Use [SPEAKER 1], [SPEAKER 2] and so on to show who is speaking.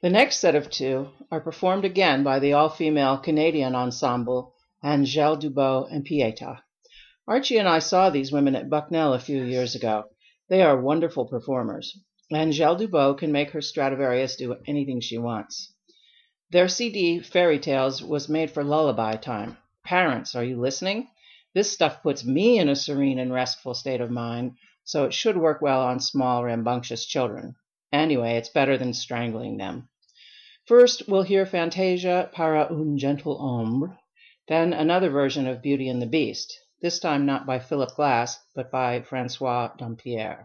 [SPEAKER 1] The next set of two are performed again by the all-female Canadian ensemble Angèle Dubot and Pieta. Archie and I saw these women at Bucknell a few years ago. They are wonderful performers. Angèle Dubot can make her Stradivarius do anything she wants. Their CD, Fairy Tales, was made for lullaby time. Parents, are you listening? This stuff puts me in a serene and restful state of mind, so it should work well on small, rambunctious children. Anyway, it's better than strangling them. First, we'll hear Fantasia para un gentle hombre, then another version of Beauty and the Beast, this time not by Philip Glass, but by François Dampierre.